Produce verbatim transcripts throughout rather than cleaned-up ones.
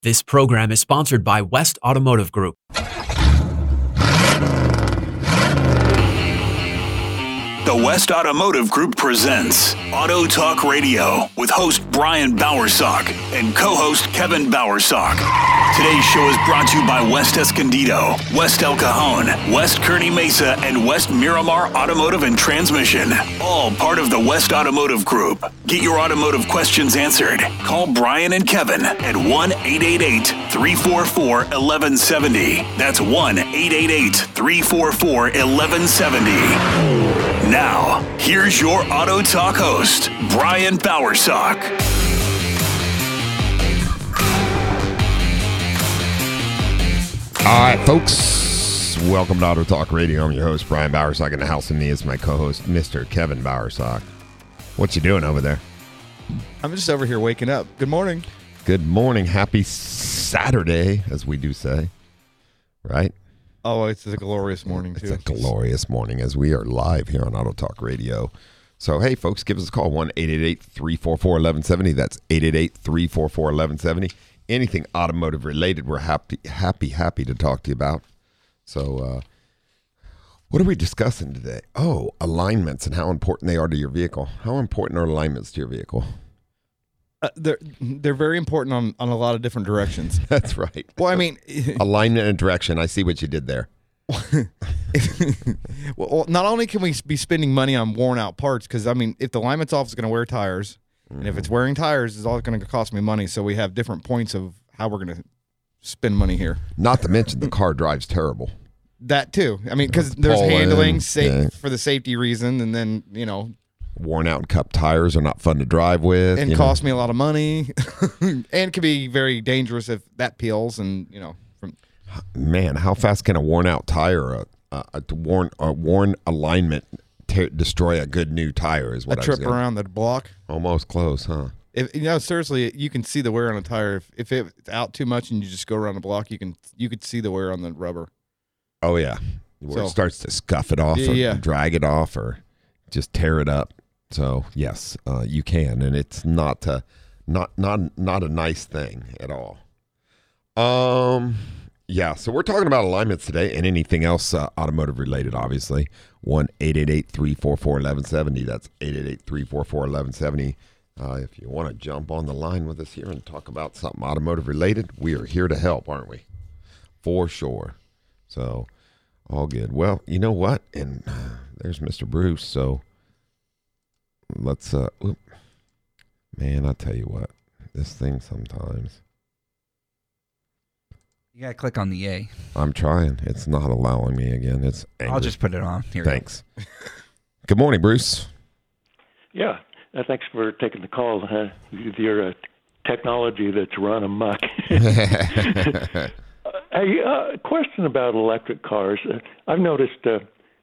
This program is sponsored by West Automotive Group. The West Automotive Group presents Auto Talk Radio with host Brian Bowersock and co-host Kevin Bowersock. Today's show is brought to you by West Escondido, West El Cajon, West Kearney Mesa, and West Miramar Automotive and Transmission. All part of the West Automotive Group. Get your automotive questions answered. Call Brian and Kevin at one eight eight eight, three four four, one one seven zero. That's one eight eight eight, three four four, one one seven zero. Now, here's your Auto Talk host, Brian Bowersock. All right, folks. Welcome to Auto Talk Radio. I'm your host, Brian Bowersock. In the house with me is my co-host, Mister Kevin Bowersock. What you doing over there? I'm just over here waking up. Good morning. Good morning. Happy Saturday, as we do say. Right? Oh, it's a glorious morning, too. It's a glorious morning as we are live here on Auto Talk Radio. So, hey, folks, give us a call, one eight eight eight, three four four, one one seven zero. That's eight eight eight, three four four, one one seven zero. Anything automotive related, we're happy, happy, happy to talk to you about. So, uh, what are we discussing today? Oh, alignments and how important they are to your vehicle. How important are alignments to your vehicle? Uh, they're they're very important on, on a lot of different directions. That's right. Well, I mean, alignment and direction. I see what you did there. Well, not only can we be spending money on worn out parts, because I mean, if the alignment's off, it's going to wear tires, mm-hmm. and if it's wearing tires, it's all going to cost me money. So we have different points of how we're going to spend money here. Not to mention the car drives terrible. That too. I mean, because there's Pulling, handling safe yeah. for the safety reason, and then you know. Worn out and cupped tires are not fun to drive with. And you cost know. me a lot of money. And can be very dangerous if that peels and, you know. From Man, how fast can a worn out tire, a, a, a, worn, a worn alignment te- destroy a good new tire is what a I trip was gonna, around the block? Almost close, huh? If, you know, seriously, you can see the wear on a tire. If, if it's out too much and you just go around the block, you can you could see the wear on the rubber. Oh, yeah. Where so, it starts to scuff it off yeah, or yeah. drag it off or just tear it up. So yes, uh, you can, and it's not a, not not not a nice thing at all. Um, yeah. So we're talking about alignments today, and anything else uh, automotive related, obviously. One eight eight eight three four four eleven seventy. That's eight eight eight three four four eleven seventy. Uh, if you want to jump on the line with us here and talk about something automotive related, we are here to help, aren't we? For sure. So all good. Well, you know what? And uh, there's Mister Bruce. So. Let's, uh, whoop. Man, I tell you what, this thing sometimes. You gotta click on the A. I'm trying. It's not allowing me again. It's angry. I'll just put it on. Here Thanks. Good morning, Bruce. Yeah, uh, thanks for taking the call. Uh, with your uh, technology that's run amok. A uh, question about electric cars. Uh, I've noticed. Uh,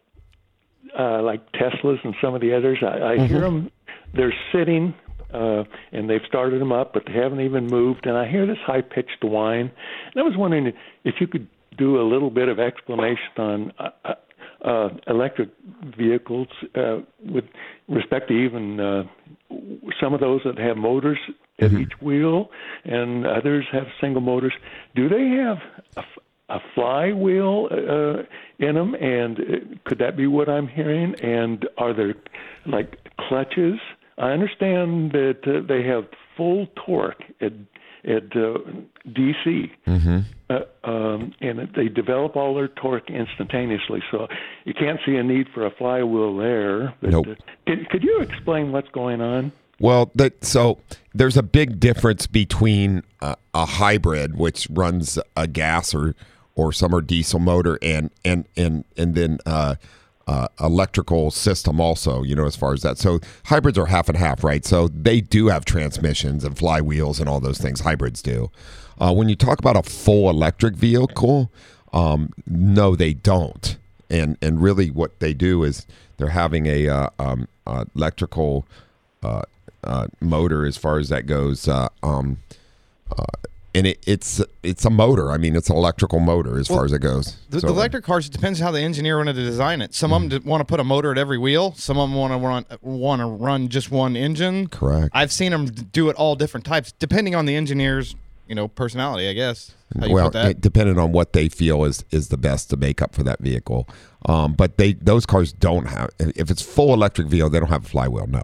Uh, like Teslas and some of the others, I, I mm-hmm. hear them, they're sitting, uh, and they've started them up, but they haven't even moved, and I hear this high-pitched whine. And I was wondering if you could do a little bit of explanation on uh, uh, electric vehicles uh, with respect to even uh, some of those that have motors at mm-hmm. each wheel, and others have single motors. Do they have a a flywheel uh, in them, and uh, could that be what I'm hearing? And are there, like, clutches? I understand that uh, they have full torque at, at uh, D C, mm-hmm. uh, um, and they develop all their torque instantaneously, so you can't see a need for a flywheel there. But, nope. Uh, could, could you explain what's going on? Well, that, so there's a big difference between uh, a hybrid, which runs a gas or or some are diesel motor, and and and and then uh, uh, electrical system also. You know, as far as that, so hybrids are half and half, right? So they do have transmissions and flywheels and all those things. Hybrids do. Uh, when you talk about a full electric vehicle, um, no, they don't. And and really, what they do is they're having a uh, um, uh, electrical uh, uh, motor as far as that goes. Uh, um, uh, And it, it's it's a motor. I mean, it's an electrical motor as well, far as it goes. The, so, the electric cars, it depends how the engineer wanted to design it. Some mm. of them want to put a motor at every wheel. Some of them want to run want to run just one engine. Correct. I've seen them do it all different types, depending on the engineer's you know, personality, I guess. How you Well, put that. it, depending on what they feel is is the best to make up for that vehicle. Um, but they those cars don't have. If it's full electric vehicle, they don't have a flywheel. No.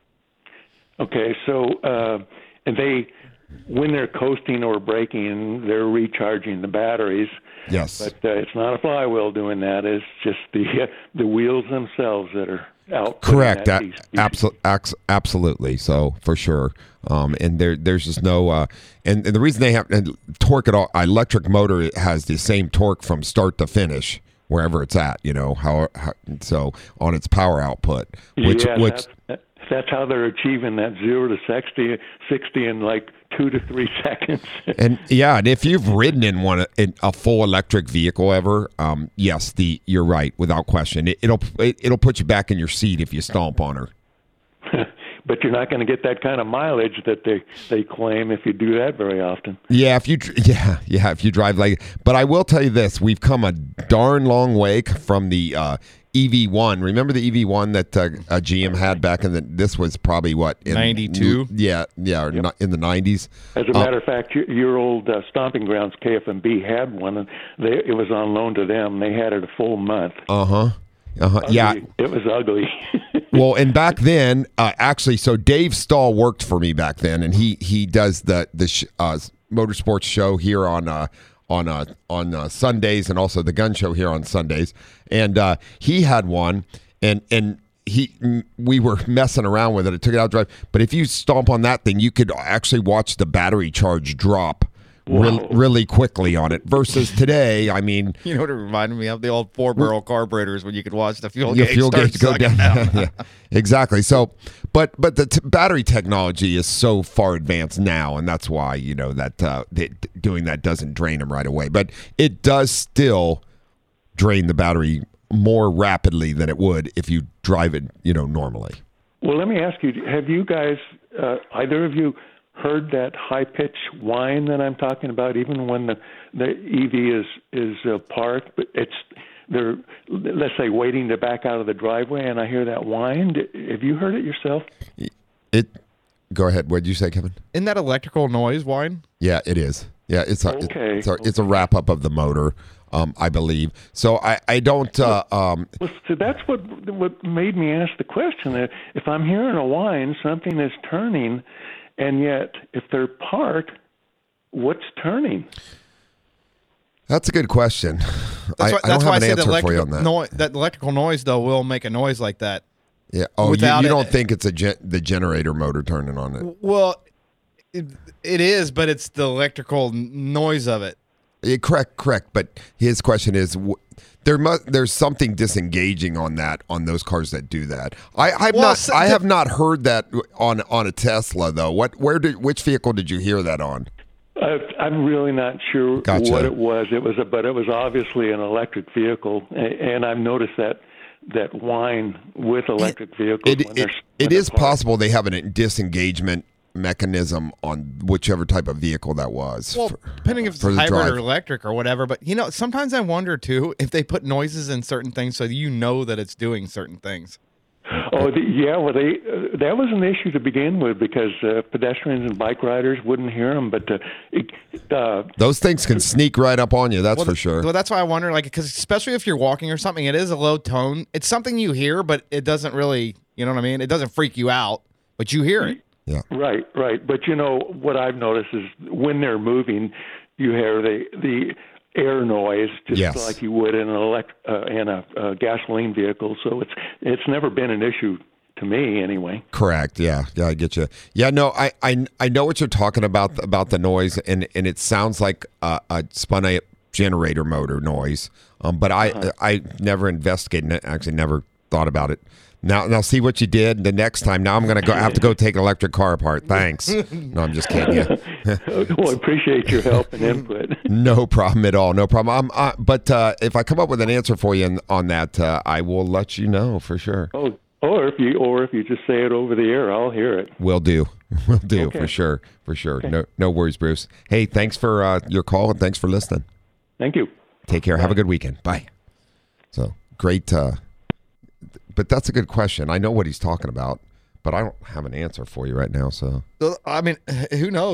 Okay, so uh, and they, when they're coasting or braking, they're recharging the batteries. Yes. But uh, it's not a flywheel doing that. It's just the uh, the wheels themselves that are out. Correct. That A- absolutely. Absolutely. So for sure. Um, and there, there's just no, uh, and, and the reason they have and torque it all, electric motor has the same torque from start to finish wherever it's at. You know how, how so on its power output, which yeah, which. That's, that's how they're achieving that zero to sixty, sixty in like two to three seconds. And yeah, and if you've ridden in one in a full electric vehicle ever, um, yes, the you're right without question. It, it'll it, it'll put you back in your seat if you stomp on her. But you're not going to get that kind of mileage that they, they claim if you do that very often. Yeah, if you yeah yeah if you drive like. But I will tell you this: we've come a darn long way from the uh, E V one. Remember the E V one that uh, uh, G M had back in the? This was probably what in ninety-two. Yeah, yeah, or Yep. in the nineties. As a matter uh, of fact, your, your old uh, stomping grounds K F M B had one, and they, it was on loan to them. They had it a full month. Uh huh. Uh huh. Yeah. It was ugly. Well, and back then, uh, actually, so Dave Stahl worked for me back then, and he he does the the sh- uh, motorsports show here on uh, on uh, on uh, Sundays, and also the gun show here on Sundays. And uh, he had one, and and he we were messing around with it. I took it out to drive, but if you stomp on that thing, you could actually watch the battery charge drop. Really, really quickly on it versus today. I mean, You know what it reminded me of? The old four-barrel carburetors when you could watch the fuel your gauge fuel start gauge go sucking down. Yeah, exactly. So, but but the t- battery technology is so far advanced now, and that's why you know that uh, that doing that doesn't drain them right away. But it does still drain the battery more rapidly than it would if you drive it, you know, normally. Well, let me ask you: have you guys, uh, either of you, heard that high-pitched whine that I'm talking about? Even when the the E V is is uh, parked, but it's they're let's say waiting to back out of the driveway, and I hear that whine. Have you heard it yourself? It. Go ahead. What did you say, Kevin? Isn't that electrical noise whine? Yeah, it is. Yeah, it's a Okay. it's a, it's a wrap up of the motor, um, I believe. So I I don't. Uh, um, Well, so that's what what made me ask the question. If I'm hearing a whine, something is turning. And yet, if they're parked, what's turning? That's a good question. That's I, why, I that's don't why I have an say the answer for you electrical on that. noi- that electrical noise though will make a noise like that. Yeah. Oh, you, without you it- don't think it's a gen- the generator motor turning on it? Well, it, it is, but it's the electrical n- noise of it. Yeah, correct, correct. But his question is, w- there must there's something disengaging on that on those cars that do that. I I've Well, not so I the- have not heard that on on a Tesla though. What where did which vehicle did you hear that on? Uh, I'm really not sure Gotcha. what it was. It was, a, but it was obviously an electric vehicle, a- and I've noticed that that whine with electric vehicles. It when it, they're, it when they're is parked. possible they have a disengagement mechanism on whichever type of vehicle that was. Well, for- depending if it's for the hybrid drive. or electric or whatever. But you know, sometimes I wonder too if they put noises in certain things so you know that it's doing certain things. Oh, the, yeah. Well, they uh, that was an issue to begin with because uh, pedestrians and bike riders wouldn't hear them. But uh, it, uh, Those things can sneak right up on you. That's Well, for sure. Well, that's why I wonder, like, because especially if you're walking or something, it is a low tone. It's something you hear, but it doesn't really, you know what I mean? It doesn't freak you out, but you hear it. Yeah. Right, right. But you know what I've noticed is when they're moving, you hear the the air noise just Yes. like you would in an elect uh, in a, a gasoline vehicle. So it's it's never been an issue to me anyway. Correct. Yeah. Yeah, I get you. Yeah, no, I I, I know what you're talking about about the noise, and, and it sounds like a, a spun up generator motor noise. Um, but I Uh-huh. I never investigated it. Actually, never thought about it. Now, now, see what you did the next time. Now I'm going to go have to go take an electric car apart. Thanks. No, I'm just kidding you. Well, I appreciate your help and input. No problem at all. No problem. I'm, uh, but uh, if I come up with an answer for you in, on that, uh, I will let you know for sure. Oh, or if you or if you just say it over the air, I'll hear it. Will do. Will do Okay. for sure. For sure. No, no worries, Bruce. Hey, thanks for uh, your call and thanks for listening. Thank you. Take care. Have a good weekend. Bye. So great. Uh, but that's a good question. I know what he's talking about, but I don't have an answer for you right now. So So, I mean, who knows?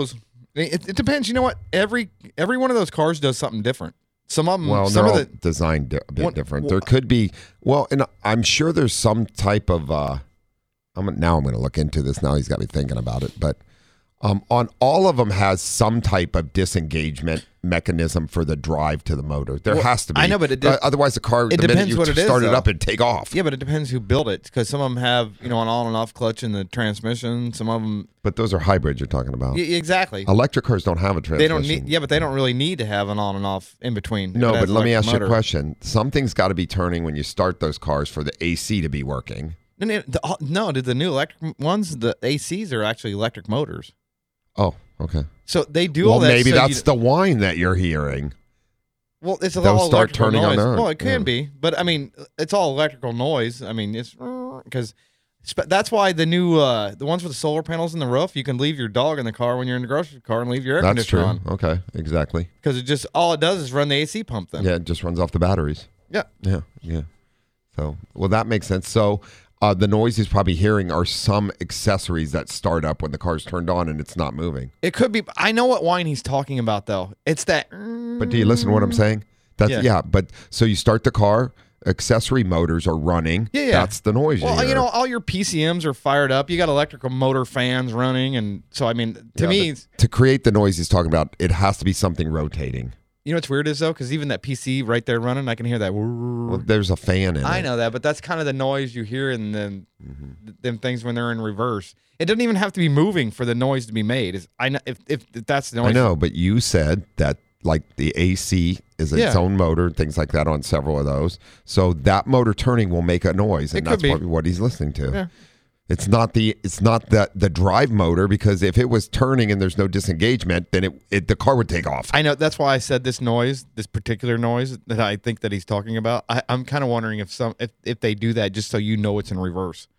It, it depends. You know what? Every every one of those cars does something different. Some of them, Well, some they're of all the designed di- a bit What- different. well, there could be, well, and I'm sure there's some type of, uh, I'm, now I'm going to look into this. Now he's got me thinking about it. But um, on all of them has some type of disengagement mechanism for the drive to the motor. There Well, has to be. I know, but it de- Uh, otherwise the car, it the minute depends you what it is, start it though. up and take off. yeah, but it depends who built it because some of them have you know an on and off clutch in the transmission. Some of them, But those are hybrids you're talking about. y- exactly. Electric cars don't have a transmission. They don't need. Yeah, but they don't really need to have an on and off in between. No, If it but has let me electric ask you a motor. question. Something's got to be turning when you start those cars for the A C to be working. No, no, the, no, did the new electric ones? The A Cs are actually electric motors. Oh, okay. So they do Well, all that. maybe so that's you, the whine that you're hearing. well, it's they'll all start electrical turning on noise. their own. Well, it can Yeah. be, but I mean, it's all electrical noise. I mean, it's because that's why the new uh, the ones with the solar panels in the roof, you can leave your dog in the car when you're in the grocery car and leave your air That's true. conditioner on Okay, exactly. because it just all it does is run the A C pump. Then Yeah, it just runs off the batteries. yeah. Yeah, yeah. So, well, that makes sense. So, uh, the noise he's probably hearing are some accessories that start up when the car's turned on and it's not moving. It could be. I know what whine he's talking about though. It's that. But do you listen to what I'm saying? That's yeah. Yeah. But so you start the car, accessory motors are running. Yeah, yeah. That's the noise. Well, you, hear. you know, all your P C Ms are fired up. You got electrical motor fans running, and so I mean, to Yeah, me, but to create the noise he's talking about, it has to be something rotating. you know what's weird is though, because even that P C right there running, I can hear that. Well, there's a fan in I it. know that, but that's kind of the noise you hear in them, Mm-hmm. them things when they're in reverse. It doesn't even have to be moving for the noise to be made. Is I know if, if if that's the noise. I know, but you said that like the A C is its Yeah. own motor, things like that on several of those. So that motor turning will make a noise, and It could that's be. probably what he's listening to. Yeah. It's not the it's not the the drive motor, because if it was turning and there's no disengagement, then it, it the car would take off. I know that's why I said this noise, this particular noise that I think that he's talking about. I, I'm kind of wondering if some if, if they do that just so you know it's in reverse.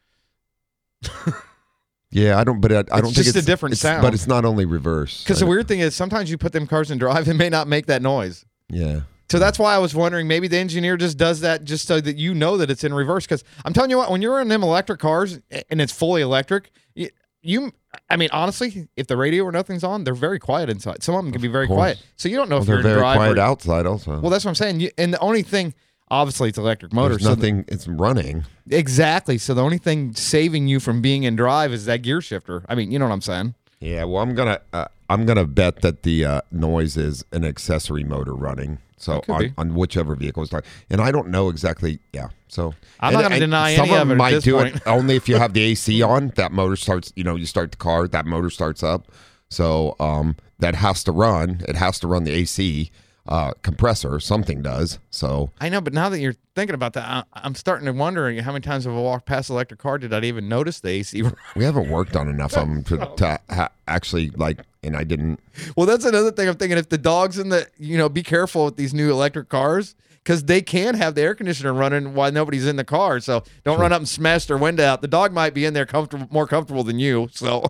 Yeah, I don't. But I, I don't think just it's a different it's- sound. But it's not only reverse. Because I- the weird thing is sometimes you put them cars in drive, it may not make that noise. yeah. So that's why I was wondering maybe the engineer just does that just so that you know that it's in reverse. Because I'm telling you what, when you're in them electric cars and it's fully electric, you, you I mean, honestly, if the radio or nothing's on, they're very quiet inside. Some of them can be very course. quiet. So you don't know Well, if they're you're in very drive. quiet or, outside also. Well, that's what I'm saying. You, and the only thing, obviously, it's electric motor. There's so the- nothing. It's running. exactly. So the only thing saving you from being in drive is that gear shifter. I mean, you know what I'm saying? Yeah. Well, I'm gonna uh, I'm gonna bet that the uh, noise is an accessory motor running. So That could on, be. on whichever vehicle is talking, and I don't know exactly. Yeah. So I'm not gonna deny some any of them it at might this do point. it only if you have the A C on. That motor starts. You know, you start the car. That motor starts up. So um, that has to run. It has to run the A C uh, compressor. Something does. So I know, but now that you're thinking about that, I, I'm starting to wonder how many times have I walked past an electric car did I even notice the A C? we haven't worked on enough of them to, to ha- actually like. And I didn't. Well, that's another thing I'm thinking. If the dog's in the, you know, be careful with these new electric cars because they can have the air conditioner running while nobody's in the car. So don't run up and smash their window out. The dog might be in there comfortable, more comfortable than you. So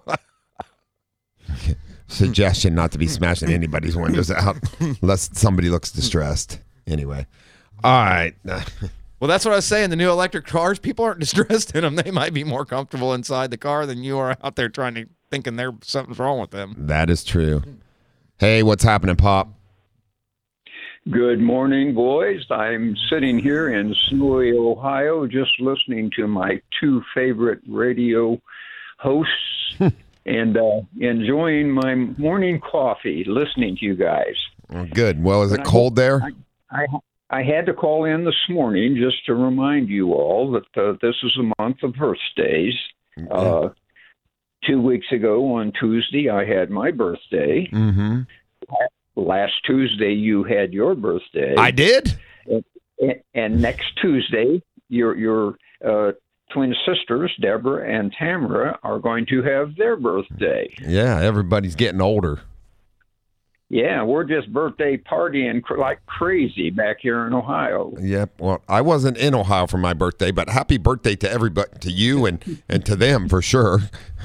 Suggestion not to be smashing anybody's windows out unless somebody looks distressed. Anyway. All right. well, that's what I was saying. The new electric cars, people aren't distressed in them. They might be more comfortable inside the car than you are out there trying to thinking there something's wrong with them. That is true. Hey, what's happening, Pop? Good morning, boys. I'm sitting here in snowy Ohio just listening to my two favorite radio hosts and uh, enjoying my morning coffee listening to you guys. Oh, good. Well, is it I- cold there? I, I had to call in this morning just to remind you all that uh, this is a month of birthdays. Uh, two weeks ago on Tuesday, I had my birthday. Mm-hmm. Last Tuesday, you had your birthday. I did? And, and next Tuesday, your your uh, twin sisters, Deborah and Tamara, are going to have their birthday. Yeah, everybody's getting older. Yeah, we're just birthday partying cr- like crazy back here in Ohio. Yep. Well, I wasn't in Ohio for my birthday, but happy birthday to everybody, to you and, and to them for sure.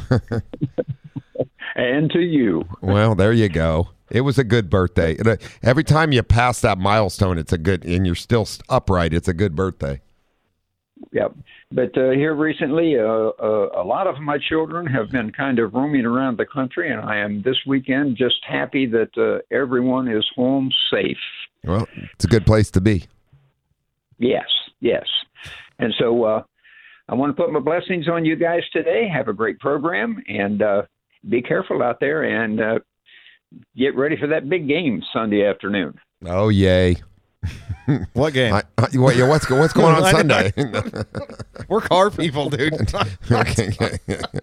And to you. Well, there you go. It was a good birthday. And, uh, Every time you pass that milestone, it's a good, and you're still st- upright, it's a good birthday. yeah. But uh, here recently, uh, uh, a lot of my children have been kind of roaming around the country, and I am this weekend just happy that uh, everyone is home safe. Well, it's a good place to be. Yes, yes. And so uh, I want to put my blessings on you guys today. Have a great program, and uh, be careful out there, and uh, get ready for that big game Sunday afternoon. Oh, yay. What game? I, I, what, yeah, what's, what's going on Sunday? We're car people, dude. Okay.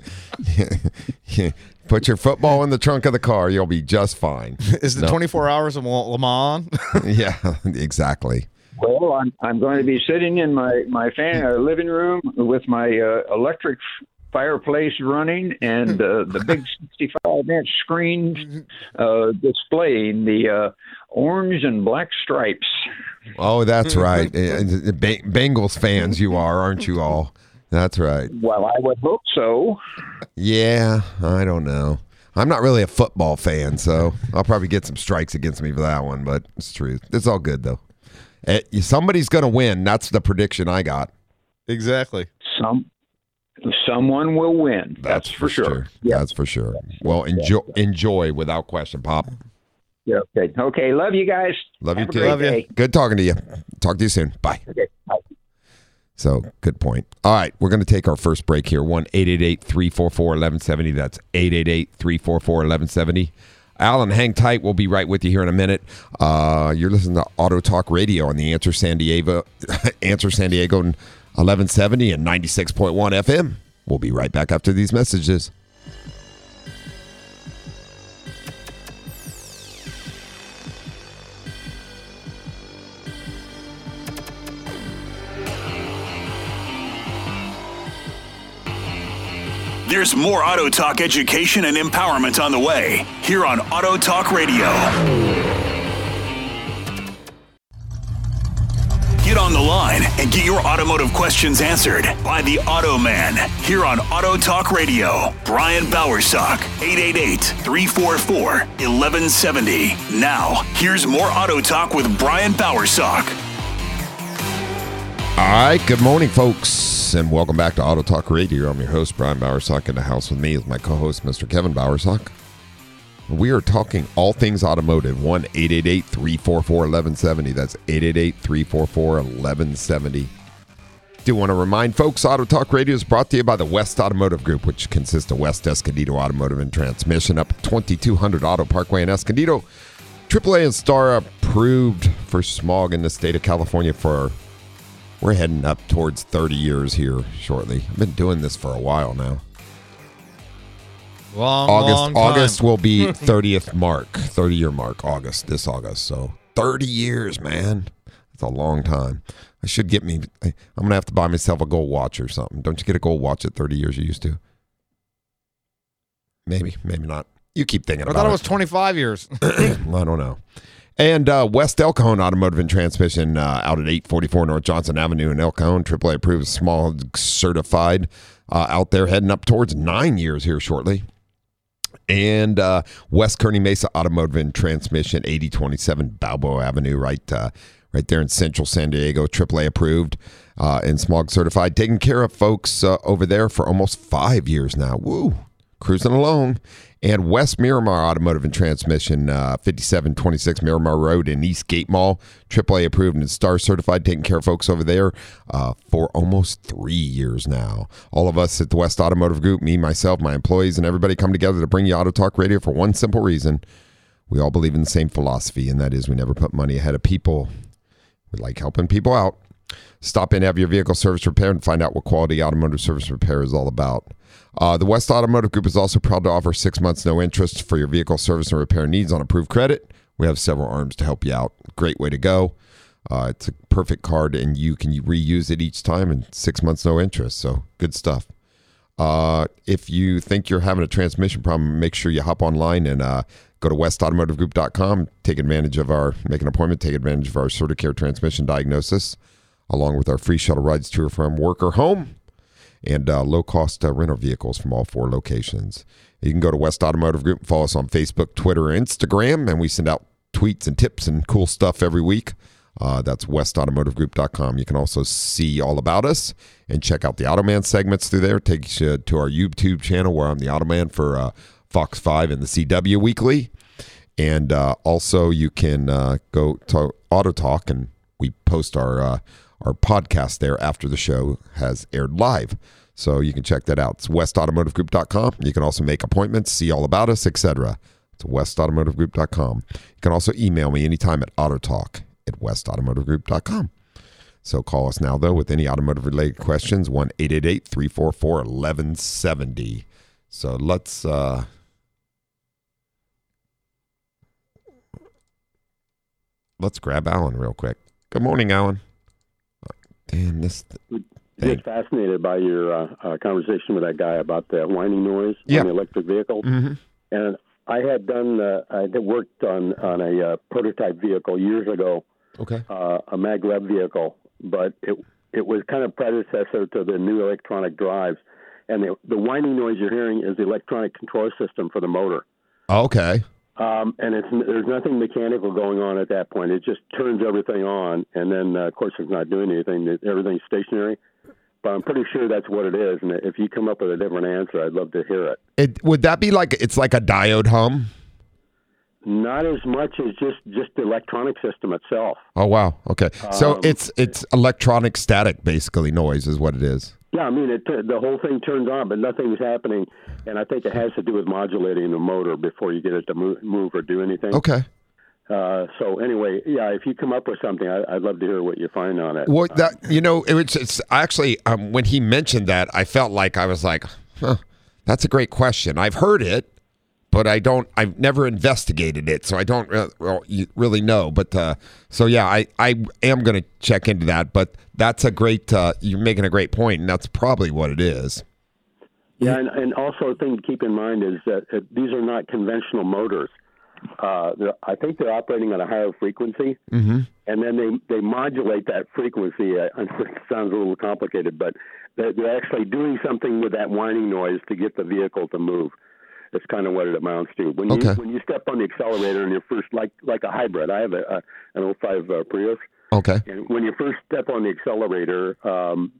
Put your football in the trunk of the car. You'll be just fine. Is the No. twenty-four hours of Le Mans? Yeah, exactly. Well, I'm I'm going to be sitting in my my fan uh, living room with my uh, electric fireplace running and uh, the big sixty-five inch screen uh, displaying the uh, orange and black stripes. Oh, that's right. Uh, Ba- Bengals fans you are, aren't you all? That's right. Well, I would hope so. Yeah, I don't know. I'm not really a football fan, so I'll probably get some strikes against me for that one, but it's true. It's all good, though. Uh, somebody's going to win. That's the prediction I got. Exactly. Some someone will win. That's, for, sure. Yeah. That's for sure. Well, enjoy, enjoy without question, Pop. Yeah. Okay. Okay. Love you guys. Love Have you a too. great Love you. day. Good talking to you. Talk to you soon. Bye. Okay. Bye. So, good point. All right, we're going to take our first break here. one eight eight eight, three four four, one one seven zero. That's eight eight eight, three four four, one one seven zero. Alan, hang tight. We'll be right with you here in a minute. Uh, you're listening to Auto Talk Radio on the Answer San Diego, Answer San Diego eleven seventy and ninety-six point one F M. We'll be right back after these messages. There's more Auto Talk education and empowerment on the way here on Auto Talk Radio. Get on the line and get your automotive questions answered by the Auto Man here on Auto Talk Radio. Brian Bowersock, eight eight eight, three four four, one one seven zero. Now, here's more Auto Talk with Brian Bowersock. All right, good morning, folks, and welcome back to Auto Talk Radio. I'm your host, Brian Bowersock. In the house with me is my co-host, Mister Kevin Bowersock. We are talking all things automotive. one eight eight eight, three four four, one one seven zero. That's eight eight eight, three four four, one one seven zero. Do want to remind folks, Auto Talk Radio is brought to you by the West Automotive Group, which consists of West Escondido Automotive and Transmission up at twenty-two hundred Auto Parkway in Escondido. triple A and Star approved for smog in the state of California for... We're heading up towards thirty years here shortly. I've been doing this for a while now. Long, August long time. August will be thirtieth mark, thirty-year mark, August, this August. So thirty years, man. That's a long time. I should get me, I'm going to have to buy myself a gold watch or something. Don't you get a gold watch at thirty years you used to? Maybe, maybe not. You keep thinking I about it. thought it was twenty-five years. I don't know. And uh, West El Cajon Automotive and Transmission uh, out at eight forty-four North Johnson Avenue in El Cajon, triple A approved, small certified, uh, out there heading up towards nine years here shortly. And uh, West Kearney Mesa Automotive and Transmission, eighty twenty-seven Balboa Avenue, right uh, right there in central San Diego, triple A approved uh, and smog certified. Taking care of folks uh, over there for almost five years now. Woo! Cruising along. And West Miramar Automotive and Transmission, uh, fifty-seven twenty-six Miramar Road in East Gate Mall, triple A approved and Star certified, taking care of folks over there uh, for almost three years now. All of us at the West Automotive Group, me, myself, my employees, and everybody come together to bring you Auto Talk Radio for one simple reason. We all believe in the same philosophy, and that is we never put money ahead of people. We like helping people out. Stop in, have your vehicle service repaired, and find out what quality automotive service repair is all about. Uh, the West Automotive Group is also proud to offer six months no interest for your vehicle service and repair needs on approved credit. We have several arms to help you out. Great way to go. Uh, it's a perfect card, and you can reuse it each time, and six months no interest. So good stuff. Uh, if you think you're having a transmission problem, make sure you hop online and uh, go to west automotive group dot com. Take advantage of our, make an appointment, take advantage of our CertiCare transmission diagnosis, along with our free shuttle rides to or from work or home, and uh, low-cost uh, rental vehicles from all four locations. You can go to West Automotive Group and follow us on Facebook, Twitter, and Instagram, and we send out tweets and tips and cool stuff every week. Uh, that's west automotive group dot com. You can also see all about us and check out the Automan segments through there. Takes you to our YouTube channel where I'm the Automan for uh, Fox five and the C W Weekly. And uh, also you can uh, go to Auto Talk, and we post our uh, our podcast there after the show has aired live. So you can check that out. It's west automotive group dot com. You can also make appointments, see all about us, et cetera. It's west automotive group dot com. You can also email me anytime at autotalk at west automotive group dot com. So call us now, though, with any automotive-related questions, one eight eight eight, three four four, one one seven zero. So let's... Uh, let's grab Alan real quick. Good morning, Alan. Damn, this... Just fascinated by your uh, uh, conversation with that guy about the whining noise yeah. on the electric vehicle. Mm-hmm. And I had done, uh, I had worked on, on a uh, prototype vehicle years ago, Okay. uh, a maglev vehicle, but it it was kind of predecessor to the new electronic drives. And the, the whining noise you're hearing is the electronic control system for the motor. Okay. Um, and it's there's nothing mechanical going on at that point. It just turns everything on, and then, uh, of course, it's not doing anything. Everything's stationary. But I'm pretty sure that's what it is. And if you come up with a different answer, I'd love to hear it. It would that be like it's like a diode hum? Not as much as just, just the electronic system itself. Oh wow. Okay. So Um, it's it's electronic static basically noise is what it is. Yeah, I mean, it, the whole thing turns on, but nothing's happening. And I think it has to do with modulating the motor before you get it to move, move or do anything. Okay. Uh, so anyway, yeah, if you come up with something, I, I'd love to hear what you find on it. Well, that you know, it was it's actually um, when he mentioned that, I felt like I was like, huh, that's a great question. I've heard it, but I don't. I've never investigated it, so I don't re- well, you really know. But uh, so yeah, I, I am going to check into that. But that's a great. Uh, you're making a great point, and that's probably what it is. Yeah, and, and also a thing to keep in mind is that uh, these are not conventional motors. Uh, I think they're operating at a higher frequency, Mm-hmm. and then they, they modulate that frequency. Uh, it sounds a little complicated, but they're, they're actually doing something with that whining noise to get the vehicle to move. That's kind of what it amounts to. When you Okay. when you step on the accelerator and you're first, like like a hybrid, I have a, a an oh five uh, Prius, Okay. and when you first step on the accelerator, um,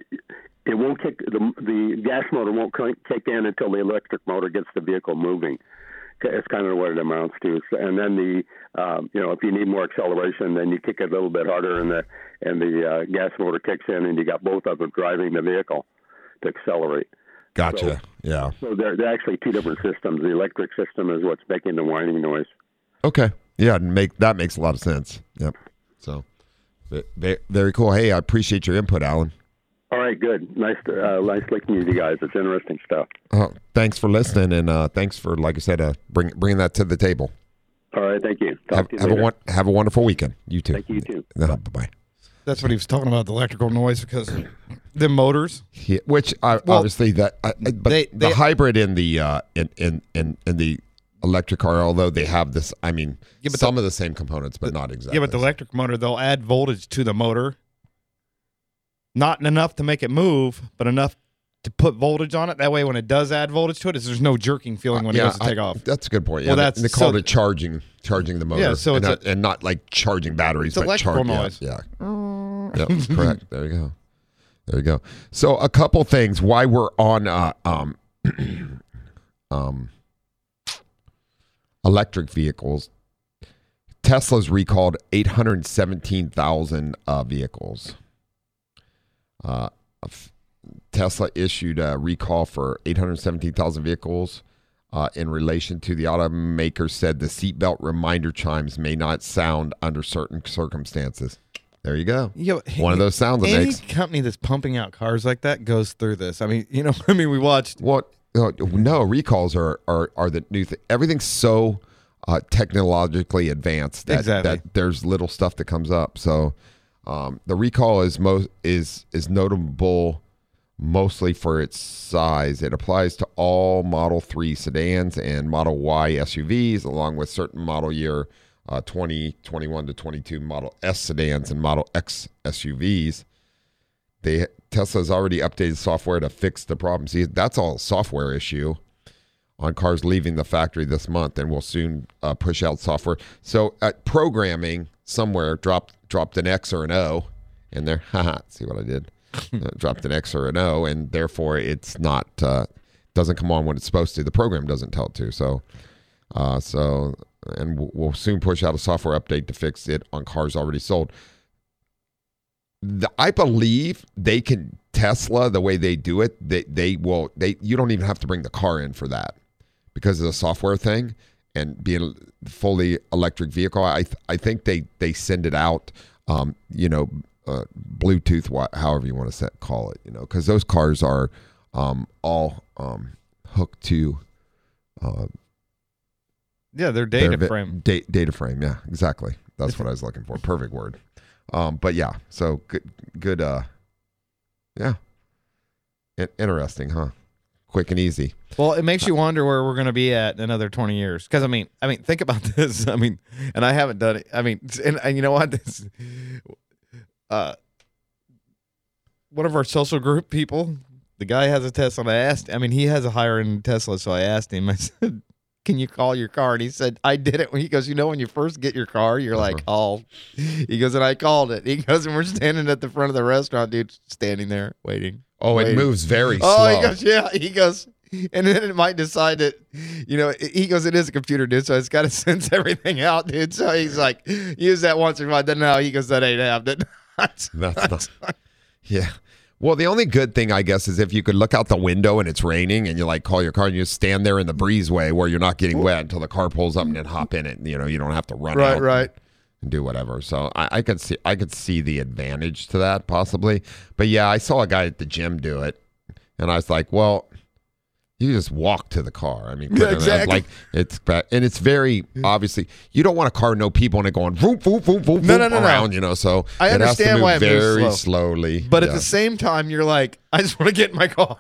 it won't kick the the gas motor won't kick in until the electric motor gets the vehicle moving. It's kind of what it amounts to. And then the, um, you know, if you need more acceleration, then you kick it a little bit harder, and the and the uh, gas motor kicks in, and you got both of them driving the vehicle to accelerate. Gotcha. So, yeah. So they're they're actually two different systems. The electric system is what's making the whining noise. Okay. Yeah. Make that makes a lot of sense. Yep. So, ve- very cool. Hey, I appreciate your input, Alan. All right, good. Nice, to, uh, nice listening to you guys. It's interesting stuff. Oh, thanks for listening, and uh, thanks for, like I said, uh, bring, bringing that to the table. All right, thank you. Talk Have, to you have a later. one, have a wonderful weekend. You too. Thank you, you too. Uh, bye bye. That's what he was talking about, the electrical noise, because the motors. Yeah, which uh, Well, obviously that, uh, but they- the they- hybrid in the uh, in, in in in the electric car, although they have this, I mean, Yeah, but some the- of the same components, but not exactly. Yeah, but the electric motor, they'll add voltage to the motor. Not enough to make it move, but enough to put voltage on it. That way, when it does add voltage to it, there's no jerking feeling when it yeah, goes to take I- off. That's a good point. Yeah, Well, they- that's- they call so- it charging, charging the motor. Yeah, so and, it's not, and not like charging batteries, It's but electrical charge, noise. Yeah, yeah. Yep, correct. There you go. There you go. So a couple things why we're on uh, um, um, electric vehicles. Tesla's recalled eight hundred seventeen thousand uh, vehicles. Uh, Tesla issued a recall for eight hundred seventeen thousand vehicles uh, in relation to the automaker said the seatbelt reminder chimes may not sound under certain circumstances. There you go. Yeah, One of those sounds it any makes. company that's pumping out cars like that goes through this. I mean, you know, I mean, we watched. What? Uh, no, recalls are are, are the new thing. Everything's so uh, technologically advanced that, Exactly. that there's little stuff that comes up. So um, the recall is most is is notable mostly for its size. It applies to all Model three sedans and Model Y S U Vs, along with certain model year uh, twenty twenty-one to twenty-two Model S sedans and Model X S U Vs. They Tesla's already updated software to fix the problem. See, that's all a software issue on cars leaving the factory this month, and we'll soon uh, push out software. So, uh, programming somewhere dropped dropped an X or an O, and they're haha. See what I did? uh, dropped an X or an O, and therefore it's not uh, doesn't come on when it's supposed to. The program doesn't tell it to. So, uh, so and we'll, we'll soon push out a software update to fix it on cars already sold. The, I believe they can Tesla the way they do it. They they will they you don't even have to bring the car in for that because of the software thing and being a fully electric vehicle. I th- I think they they send it out. Um, you know, uh, Bluetooth, what, however you want to set, call it. You know, because those cars are um, all um, hooked to. Uh, yeah, they're data their, frame. Da- data frame. Yeah, exactly. That's what I was looking for. Perfect word. Um, but yeah, so good, good, uh, yeah. I- interesting, huh? Quick and easy. Well, it makes you wonder where we're going to be at in another twenty years. Because I mean, I mean, think about this. I mean, and I haven't done it. I mean, and, and you know what? This, uh, one of our social group people, the guy has a Tesla. And I asked. I mean, he has a higher end Tesla, so I asked him. I said, can you call your car? And he said, I did it. He goes, you know, when you first get your car, you're uh-huh. like, oh. He goes, and I called it. He goes, and we're standing at the front of the restaurant, dude, standing there waiting. Oh, waiting. it moves very oh, slow. Oh, he goes, yeah. He goes, and then it might decide that, you know, he goes, it is a computer, dude, so it's got to sense everything out, dude. So he's like, use that once or twice. Then no, he goes, that ain't happening. That's not. Yeah. Well, the only good thing, I guess, is if you could look out the window and it's raining and you like call your car and you just stand there in the breezeway where you're not getting wet until the car pulls up and then hop in it. You know, you don't have to run right, out right. and do whatever. So I, I could see I could see the advantage to that possibly. But yeah, I saw a guy at the gym do it, and I was like, well, you just walk to the car. I mean, yeah, exactly. like it's and it's very obviously you don't want a car no people in it going voop voop voop voop no, no, no, around. No. You know, so I it has to understand move why it moves very slow. slowly. But yeah. at the same time, you're like, I just want to get in my car.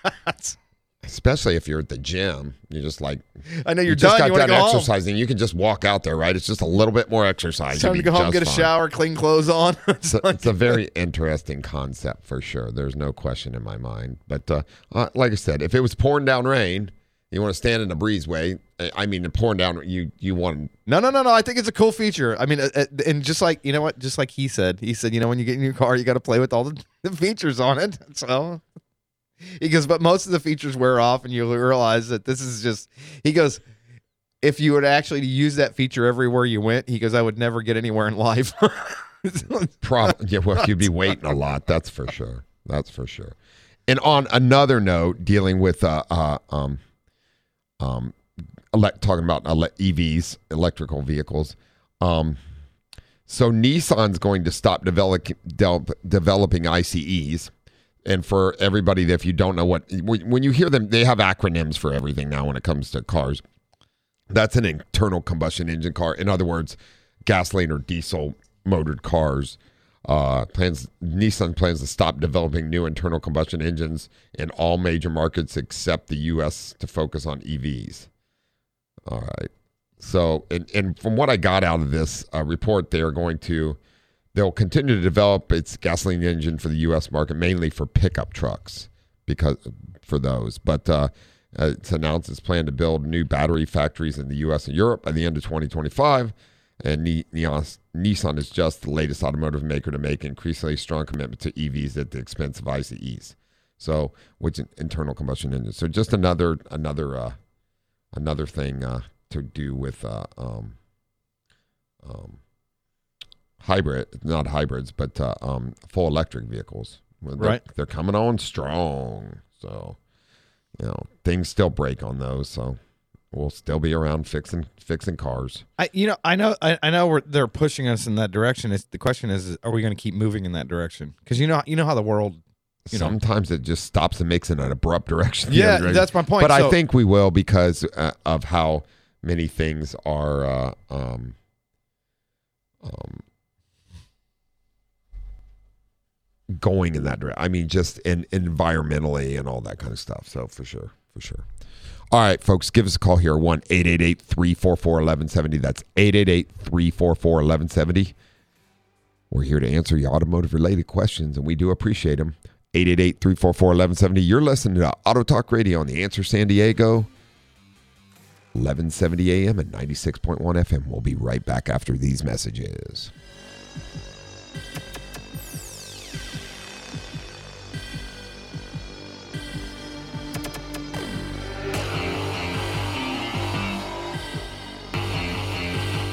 Especially if you're at the gym, you're just like, I know you're you just done. got You done want to go exercising. home. You can just walk out there, right? It's just a little bit more exercise. It's time to go home, get a fine. shower, clean clothes on. it's, a, it's a very interesting concept for sure. There's no question in my mind. But uh, uh, like I said, if it was pouring down rain, you want to stand in a breezeway. I mean, pouring down, you you want. No, no, no, no. I think it's a cool feature. I mean, uh, and just like you know what, just like he said, he said, you know, when you get in your car, you got to play with all the, the features on it. So. He goes, but most of the features wear off, and you'll realize that this is just. He goes, if you were to actually use that feature everywhere you went, he goes, I would never get anywhere in life. Probably, yeah. Well, you'd be waiting a lot. That's for sure. That's for sure. And on another note, dealing with uh, uh um um, ele- talking about ele- E Vs, electrical vehicles, um, so Nissan's going to stop develop, de- developing I C Es. And for everybody, that if you don't know what, when you hear them, they have acronyms for everything now when it comes to cars. That's an internal combustion engine car. In other words, gasoline or diesel motored cars. Uh, plans Nissan plans to stop developing new internal combustion engines in all major markets except the U S to focus on E Vs. All right. So, and, and from what I got out of this uh, report, they're going to. They'll continue to develop its gasoline engine for the U S market, mainly for pickup trucks, because for those. But uh, it's announced its plan to build new battery factories in the U S and Europe by the end of twenty twenty-five. And Ni- Nios, Nissan is just the latest automotive maker to make increasingly strong commitment to E Vs at the expense of I C Es. So, which internal combustion engines. So, just another another uh, another thing uh, to do with. Uh, um, um, Hybrid, not hybrids, but uh, um, full electric vehicles. They're, right. They're coming on strong. So, you know, things still break on those. So, we'll still be around fixing fixing cars. I, you know, I know, I, I know we're, they're pushing us in that direction. It's, the question is, is are we going to keep moving in that direction? Because you know, you know how the world. You Sometimes know. it just stops and makes an abrupt direction. Yeah, direction. that's my point. But so, I think we will because uh, of how many things are. Uh, um, um, going in that direction. I mean, just in environmentally and all that kind of stuff. So for sure, for sure. All right, folks, give us a call here. one eight eight eight, three four four, one one seven zero. That's eight eight eight, three four four, one one seven zero. We're here to answer your automotive-related questions, and we do appreciate them. eight eight eight, three four four, one one seven zero. You're listening to Auto Talk Radio on The Answer San Diego, eleven seventy A M and ninety-six point one F M. We'll be right back after these messages.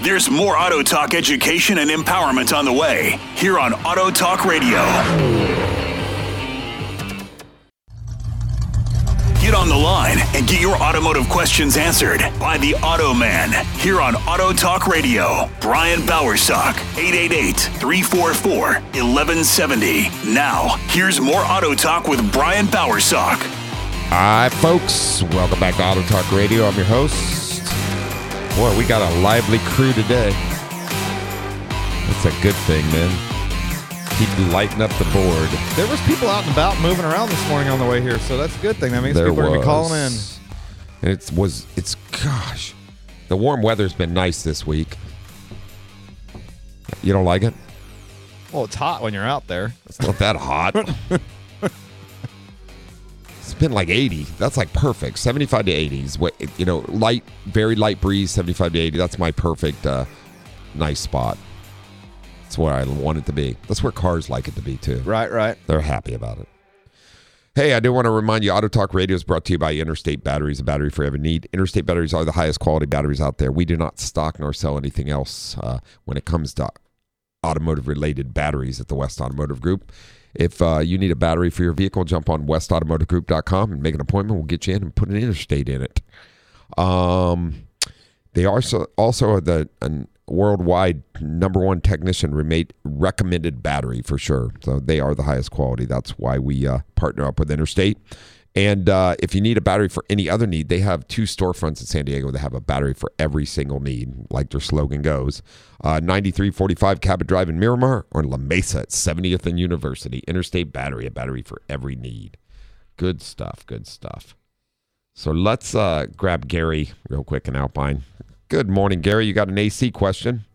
There's more Auto Talk education and empowerment on the way here on Auto Talk Radio. Get on the line and get your automotive questions answered by the Auto Man here on Auto Talk Radio. Brian Bowersock, eight eight eight, three four four, one one seven zero. Now, here's more Auto Talk with Brian Bowersock. Hi, folks. Welcome back to Auto Talk Radio. I'm your host. Boy, we got a lively crew today. That's a good thing, man. Keep lighting up the board. There was people out and about moving around this morning on the way here, so that's a good thing. That means There people are going to be calling in. was. It was, it's, gosh, the warm weather's been nice this week. You don't like it? Well, it's hot when you're out there. It's not that hot. It's been like eighty. That's like perfect. seventy-five to eighties. What, you know, light, very light breeze, seventy-five to eighty. That's my perfect, uh, nice spot. That's where I want it to be. That's where cars like it to be, too. Right, right. They're happy about it. Hey, I do want to remind you, Auto Talk Radio is brought to you by Interstate Batteries, a battery for every need. Interstate Batteries are the highest quality batteries out there. We do not stock nor sell anything else uh, when it comes to automotive-related batteries at the West Automotive Group. If uh, you need a battery for your vehicle, jump on west automotive group dot com and make an appointment. We'll get you in and put an Interstate in it. Um, they are so, also the an worldwide number one technician remade recommended battery for sure. So they are the highest quality. That's why we uh, partner up with Interstate. And uh, if you need a battery for any other need, they have two storefronts in San Diego that have a battery for every single need, like their slogan goes. Uh, ninety-three forty-five Cabot Drive in Miramar, or La Mesa at seventieth and University. Interstate Battery, a battery for every need. Good stuff, good stuff. So let's uh, grab Gary real quick in Alpine. Good morning, Gary. You got an A C question?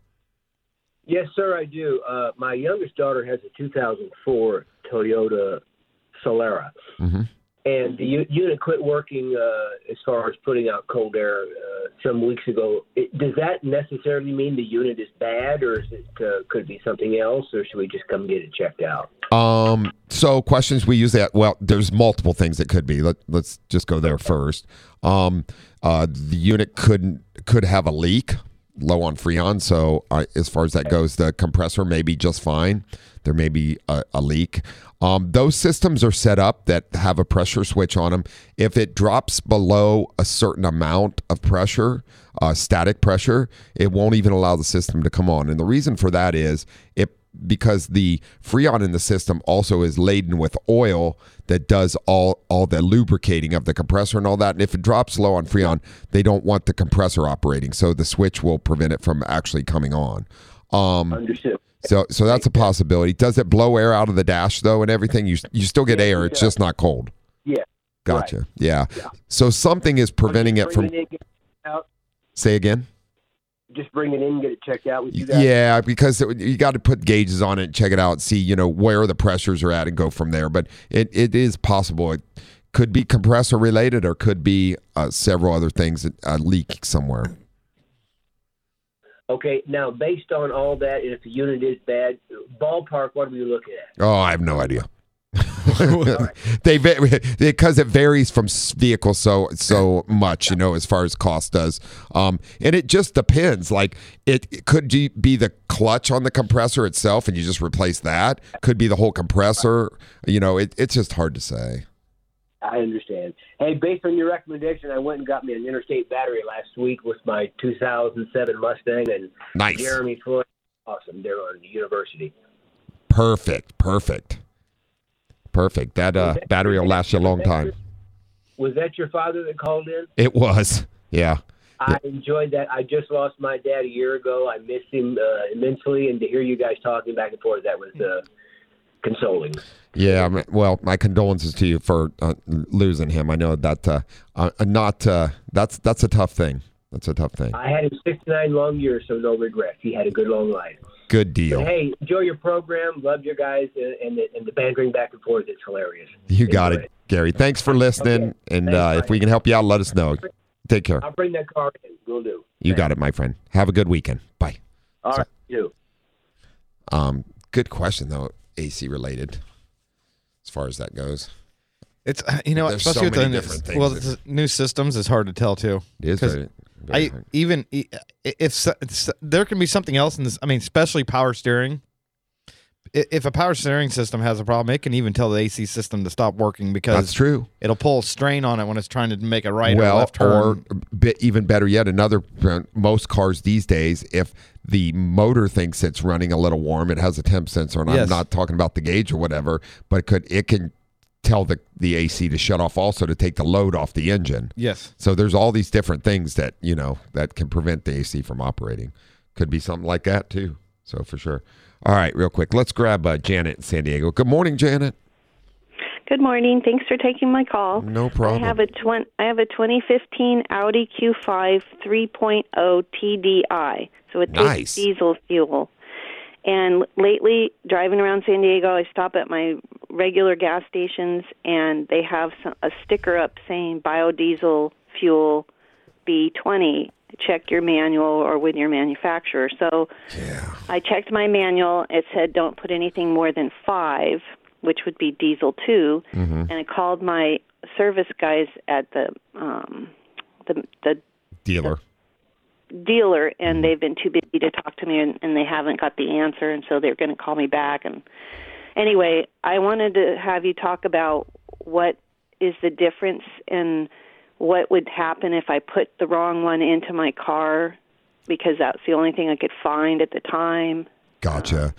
Yes, sir, I do. Uh, my youngest daughter has a two thousand four Toyota Solara. Mm-hmm. And the u- unit quit working uh, as far as putting out cold air uh, some weeks ago. It, does that necessarily mean the unit is bad, or is it uh, could it be something else, or should we just come get it checked out? Um. So questions we use that. Well, there's multiple things it could be. Let Let's just go there first. Um. Uh. The unit could could have a leak, low on Freon. So uh, as far as that goes, the compressor may be just fine. There may be a, a leak. Um, those systems are set up that have a pressure switch on them. If it drops below a certain amount of pressure, uh, static pressure, it won't even allow the system to come on. And the reason for that is it because the Freon in the system also is laden with oil that does all, all the lubricating of the compressor and all that. And if it drops low on Freon, they don't want the compressor operating. So the switch will prevent it from actually coming on. Um, Understood. So, so that's a possibility. Does it blow air out of the dash though, and everything? You you still get Yeah, air. it It's does. just not cold. Yeah. Gotcha. Right. Yeah. Yeah. So something is preventing it Just from. bring it in, get it out. Say again. Just bring it in and get it checked out with you guys. Yeah, because it, you got to put gauges on it, check it out, see you know where the pressures are at, and go from there. But it, it is possible. It could be compressor related, or could be uh, several other things that uh, leak somewhere. Okay, now based on all that, and if the unit is bad, ballpark, what are we looking at? Oh, I have no idea. they because it varies from vehicle so so much, you know, as far as cost does. Um, and it just depends. Like it, it could be the clutch on the compressor itself, and you just replace that. Could be the whole compressor. You know, it, it's just hard to say. I understand. Hey, based on your recommendation, I went and got me an Interstate battery last week with my two thousand seven Mustang, and Nice. Jeremy Floyd, awesome. They're on University. Perfect. Perfect. Perfect. That uh, battery will last you a long time. Was that your father that called in? It was. Yeah. I enjoyed that. I just lost my dad a year ago. I missed him uh, immensely, and to hear you guys talking back and forth, that was uh, consoling. Yeah, I mean, well, my condolences to you for uh, losing him. I know that uh, uh, not uh, that's that's a tough thing. That's a tough thing. I had him sixty-nine long years, so no regrets. He had a good long life. Good deal. But hey, enjoy your program. Love your guys, and, and, the, and the bantering back and forth. It's hilarious. You got Enjoy it, Gary. Thanks for listening. Okay. And Thanks, uh, if we can help you out, let us know. Take care. I'll bring that car in. Will do. You got it, my friend. Have a good weekend. Bye. All right, you. Um, good question though. A C related, as far as that goes. It's you know, There's especially so many with the different things well, that- the new systems, it's hard to tell too. It is 'Cause very, very I hard. even i- if so- it's- there can be something else in this. I mean, especially power steering. I- If a power steering system has a problem, it can even tell the A C system to stop working because That's true. it'll pull strain on it when it's trying to make a right well, or left turn. or bit, even better yet, another most cars these days, if the motor thinks it's running a little warm, it has a temp sensor, and I'm Yes. not talking about the gauge or whatever, but it could it can tell the the A C to shut off also to take the load off the engine. Yes. So there's all these different things that you know that can prevent the A C from operating. Could be something like that too. So for sure. All right, real quick, let's grab uh, Janet in San Diego. Good morning, Janet. Good morning. Thanks for taking my call. No problem. I have a twen- I have a twenty fifteen Audi Q five three point oh T D I. So it takes Nice. diesel fuel. And lately, driving around San Diego, I stop at my regular gas stations, and they have some, a sticker up saying biodiesel fuel B twenty. Check your manual or with your manufacturer. So Yeah. I checked my manual. It said don't put anything more than five, which would be diesel two. Mm-hmm. And I called my service guys at the um, the the Dealer. dealer, and they've been too busy to talk to me, and, and they haven't got the answer, and so they're going to call me back. And anyway, I wanted to have you talk about what is the difference in what would happen if I put the wrong one into my car, because that's the only thing I could find at the time. Gotcha.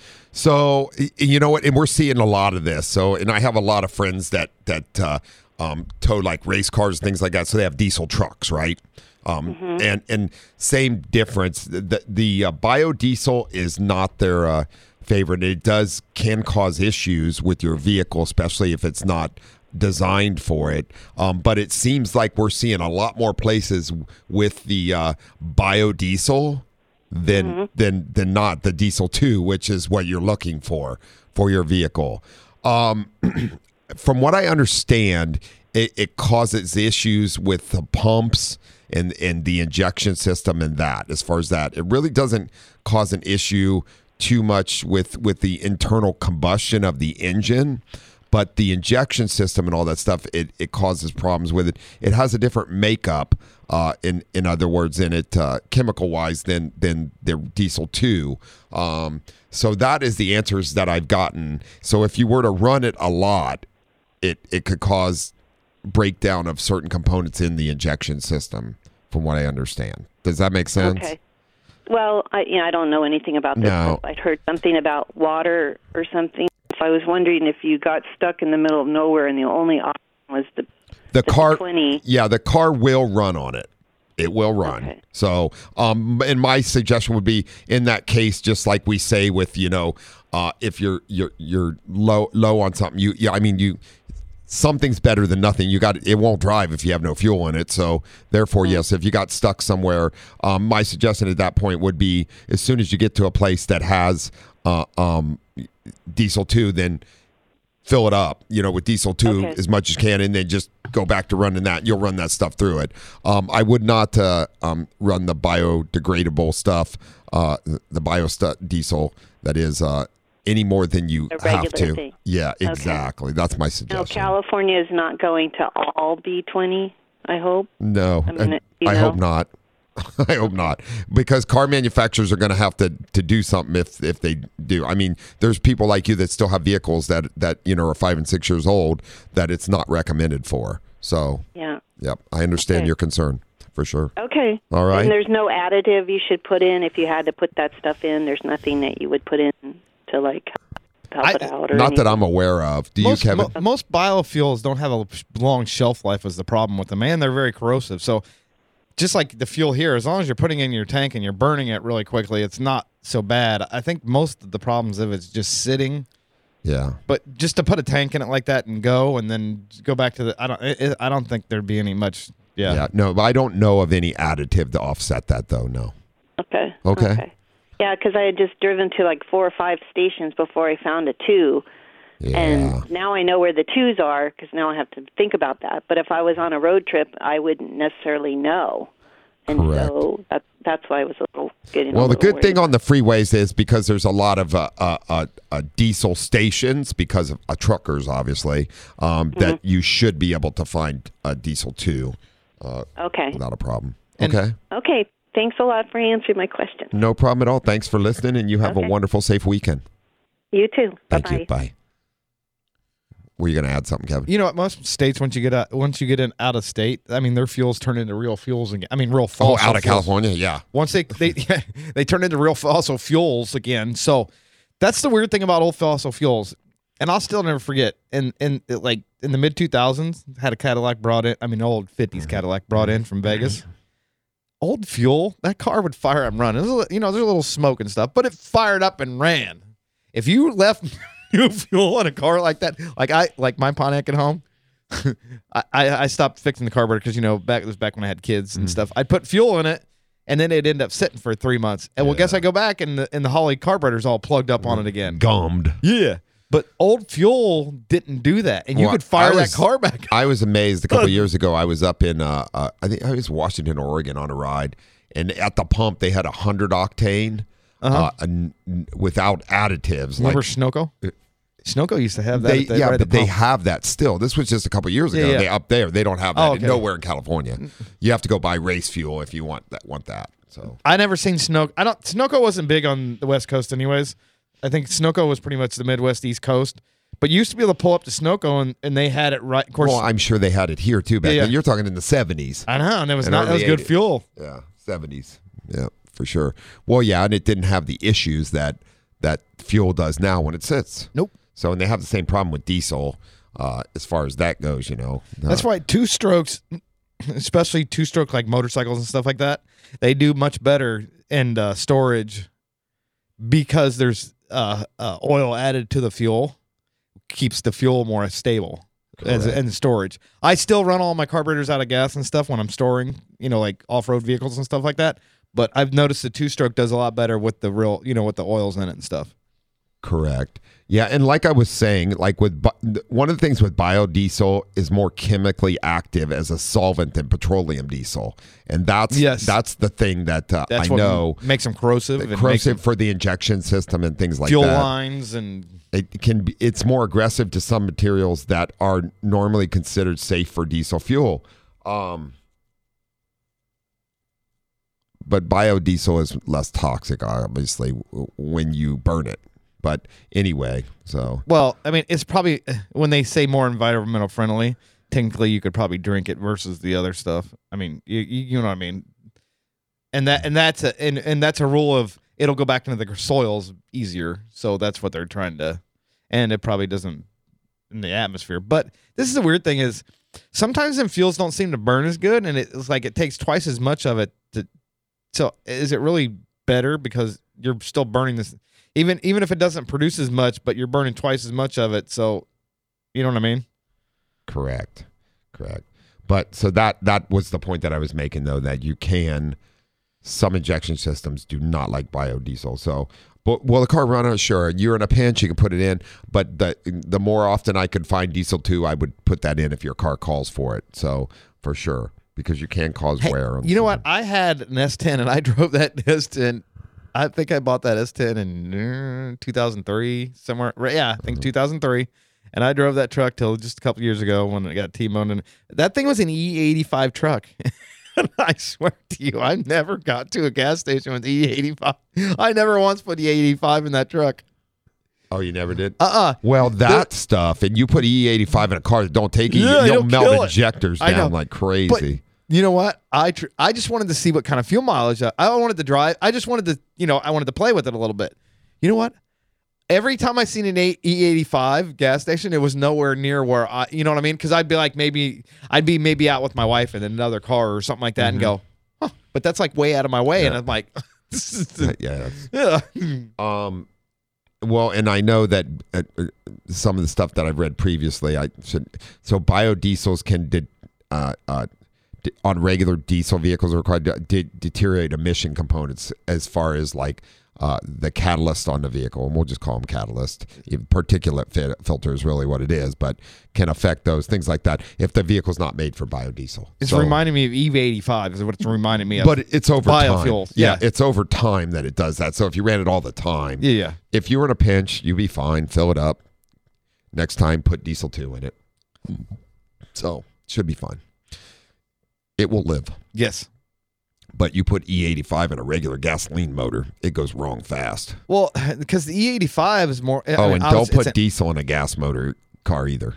So y- you know what, and we're seeing a lot of this. So, and I have a lot of friends that that uh, um, tow like race cars, things like that. So they have diesel trucks, right? Um, Mm-hmm. And and same difference. The the uh, biodiesel is not their uh, favorite. It does can cause issues with your vehicle, especially if it's not designed for it. Um, but it seems like we're seeing a lot more places with the uh, biodiesel than Mm-hmm. than than not the diesel two, which is what you're looking for for your vehicle. Um, from what I understand, it, it causes issues with the pumps and and the injection system and that. As far as that, it really doesn't cause an issue too much with with the internal combustion of the engine. But the injection system and all that stuff, it, it causes problems with it. It has a different makeup, uh, in in other words, in it uh, chemical wise than than the diesel two. Um, so that is the answers that I've gotten. So if you were to run it a lot, it it could cause breakdown of certain components in the injection system, from what I understand. Does that make sense? Okay. Well, I you know I don't know anything about this. No. I'd heard something about water or something. So I was wondering if you got stuck in the middle of nowhere and the only option was the The car, twenty. yeah, the car will run on it. It will run. Okay. So, um, and my suggestion would be in that case, just like we say with, you know, uh, if you're you're you're low low on something, you yeah, I mean you. Something's better than nothing. You got it won't drive if you have no fuel in it. So therefore, yes, if you got stuck somewhere, um, my suggestion at that point would be as soon as you get to a place that has uh, um, diesel two, then fill it up, you know, with diesel two Okay. as much as you can, and then just go back to running that. You'll run that stuff through it. Um, I would not uh, um, run the biodegradable stuff, uh, the bio stu- diesel that is uh, any more than you A have regular to. thing. Yeah, exactly. That's my No, suggestion. California is not going to all B twenty, I hope. No, I mean, and it- you I know? hope not. I hope not, because car manufacturers are going to have to to do something if if they do. I mean, there's people like you that still have vehicles that that you know are five and six years old that it's not recommended for. So, Yeah. yep, I understand Okay. your concern for sure. Okay. All right. And there's no additive you should put in if you had to put that stuff in. There's nothing that you would put in to like help I- it out or Not anything. that I'm aware of. Do most, you, Kevin? mo- most biofuels don't have a long shelf life is the problem with them, and they're very corrosive. So just like the fuel here, as long as you're putting it in your tank and you're burning it really quickly, it's not so bad. I think most of the problems of it's just sitting. yeah. But just to put a tank in it like that and go, and then go back to the, I don't, it, I don't think there'd be any much. Yeah. Yeah. No, I don't know of any additive to offset that, though. No. Okay. Okay. Yeah, because I had just driven to like four or five stations before I found a two. Yeah. And now I know where the twos are because now I have to think about that. But if I was on a road trip, I wouldn't necessarily know. And Correct. so that, that's why I was a little getting. Well, a the little good thing worried. on the freeways is because there's a lot of uh, uh, uh, uh, diesel stations because of uh, truckers, obviously, um, that Mm-hmm. you should be able to find uh, diesel too uh, Okay. without a problem. And- Okay. Okay. Thanks a lot for answering my question. No problem at all. Thanks for listening, and you have Okay. a wonderful, safe weekend. You too. Thank Bye-bye. you. Bye. Were you going to add something, Kevin? You know, at most states, once you get out, once you get in out of state, I mean, their fuels turn into real fuels again. I mean, real Oh, fossil out of fuels. California? Yeah. Once they they they turn into real fossil fuels again. So that's the weird thing about old fossil fuels. And I'll still never forget. In in like in the mid two thousands, had a Cadillac brought in. I mean, old fifties Cadillac brought in from Vegas. Old fuel, that car would fire up and run. It was a, li- you know, there's a little smoke and stuff, but it fired up and ran. If you left new fuel in a car like that, like I like my Pontiac at home, I, I I stopped fixing the carburetor because you know back it was back when I had kids and stuff. I'd put fuel in it, and then it'd end up sitting for three months. And well, guess I go back and the and the Holly carburetor's all plugged up on it again. Gummed. Yeah, but old fuel didn't do that, and you Well, could fire I was- that car back. I was amazed a couple of years ago. I was up in, uh, uh, I think I was Washington, Oregon on a ride, and at the pump they had a hundred octane Uh-huh. uh, n- n- without additives. Remember like, Sunoco? Sunoco used to have that. they, at the, yeah, right at but the they pump. have that still. This was just a couple of years ago. Yeah, yeah. They up there, they don't have that Oh, okay. nowhere in California. You have to go buy race fuel if you want that. Want that? So I never seen Sunoco. I don't. Sunoco wasn't big on the West Coast, anyways. I think Sunoco was pretty much the Midwest, East Coast. But you used to be able to pull up to Sunoco, and, and they had it right. Of course, well, I'm sure they had it here too back Yeah, yeah. then. You're talking in the seventies. I know, and it was And not. That was early good eighties. fuel. Yeah, seventies. Yeah, for sure. Well, yeah, and it didn't have the issues that that fuel does now when it sits. Nope. So, and they have the same problem with diesel uh, as far as that goes, you know. That's Uh, why two strokes, especially two stroke like motorcycles and stuff like that, they do much better in uh, storage because there's uh, uh, oil added to the fuel, keeps the fuel more stable as Correct. and storage. I still run all my carburetors out of gas and stuff when I'm storing, you know, like off road vehicles and stuff like that. But I've noticed the two stroke does a lot better with the real, you know, with the oils in it and stuff. Correct. Yeah, and like I was saying, like with bi- one of the things with biodiesel is more chemically active as a solvent than petroleum diesel, and that's Yes. that's the thing that uh, That's I what know makes them corrosive. and makes corrosive them for the injection system and things like fuel that. lines and It can be, it's more aggressive to some materials that are normally considered safe for diesel fuel. Um, but biodiesel is less toxic, obviously, w- when you burn it. But anyway, so well, I mean, it's probably when they say more environmental friendly. Technically, you could probably drink it versus the other stuff. I mean, you you, you know what I mean. And that and that's a and, and that's a rule of it'll go back into the soils easier. So that's what they're trying to, and it probably doesn't in the atmosphere. But this is the weird thing is sometimes them fuels don't seem to burn as good, and it's like it takes twice as much of it to. So is it really better because you're still burning this? Even even if it doesn't produce as much, but you're burning twice as much of it. So, you know what I mean? correct, correct. But so that that was the point that I was making, though, that you can. Some injection systems do not like biodiesel. So, but will the car run out? Sure. You're in a pinch, you can put it in. But the the more often I could find diesel too, I would put that in if your car calls for it. So for sure, because you can cause Hey, wear. on you know what? something. I had an S ten and I drove that S ten. I think I bought that S ten in uh, two thousand three, somewhere. Right, yeah, I think two thousand three. And I drove that truck till just a couple years ago when it got T-boned. And that thing was an E eighty-five truck. And I swear to you, I never got to a gas station with E eighty-five. I never once put E eighty-five in that truck. Oh, you never did? Uh-uh. Well, that stuff, and you put E eighty-five in a car that don't take it, Yeah, you'll it'll melt kill it. injectors I know. down like crazy. But you know what? I tr- I just wanted to see what kind of fuel mileage. I, I wanted to drive. I just wanted to, you know, I wanted to play with it a little bit. You know what? Every time I seen an E eighty-five gas station, it was nowhere near where I, you know what I mean? Because I'd be like, maybe I'd be maybe out with my wife in another car or something like that, and go, huh, but that's like way out of my way, and I'm like, this is the- yeah. That's, yeah. Um, well, and I know that uh, uh, some of the stuff that I've read previously, I should. So biodiesels can de- uh, uh, de- on regular diesel vehicles are required to de- deteriorate emission components as far as like uh, the catalyst on the vehicle, and we'll just call them catalyst. Particulate fit, filter is really what it is, but can affect those things like that if the vehicle's not made for biodiesel. It's so, reminding me of E V eighty-five is what it's reminding me of. But it's over biofuel. time. Yeah. Yeah, it's over time that it does that. So if you ran it all the time, yeah, yeah. if you were in a pinch, you'd be fine. Fill it up. Next time, put diesel two in it. So should be fine. It will live. Yes. But you put E eighty-five in a regular gasoline motor, it goes wrong fast. Well, because the E eighty-five is more. I Oh, mean, and don't obviously put it's diesel in a gas motor car either.